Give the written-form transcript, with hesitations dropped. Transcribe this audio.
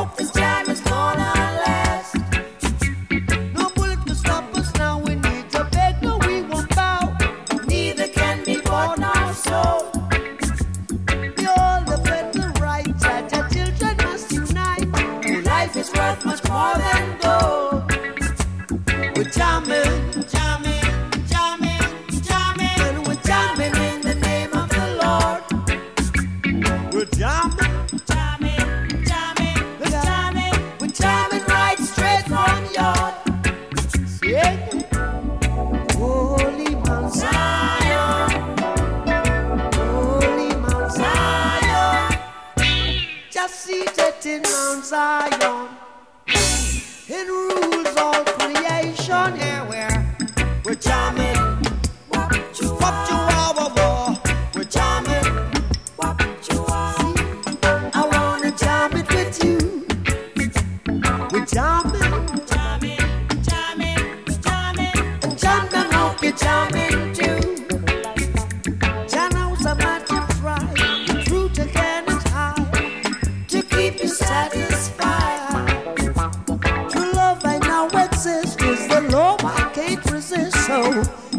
This jam is gonna last. No bullet can stop us now. We need to beg, no, we won't bow. Neither can be bought nor sold. Behold the federal right that your children must unite. Your life is worth much more than gold. We're jamming, jamming, jamming, jamming, and we're jamming in the name of the Lord. We're jamming, jamming, jamming, we're jamming, we're jamming right straight from yard. Yeah. Holy Mount Zion, Holy Mount Zion, just seated in Mount Zion. It rules all creation, yeah, we're jamming. Wop chihuahua, we're jamming. Wop chihuahua. I wanna jam it with you. We're jamming, jamming, jamming, jamming. And jam them hope you're jamming too. Jam knows a magic try. The truth again is high to keep you satisfied. True love I now exist is the love I can't resist. So